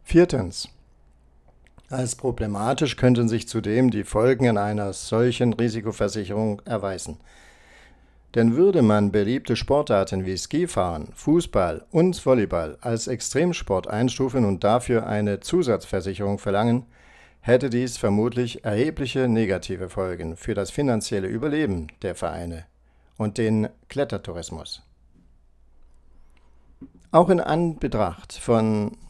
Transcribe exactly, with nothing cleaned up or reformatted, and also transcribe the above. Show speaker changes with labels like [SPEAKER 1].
[SPEAKER 1] Viertens. Als problematisch könnten sich zudem die Folgen einer solchen Risikoversicherung erweisen. Denn würde man beliebte Sportarten wie Skifahren, Fußball und Volleyball als Extremsport einstufen und dafür eine Zusatzversicherung verlangen, hätte dies vermutlich erhebliche negative Folgen für das finanzielle Überleben der Vereine und den Klettertourismus. Auch in Anbetracht von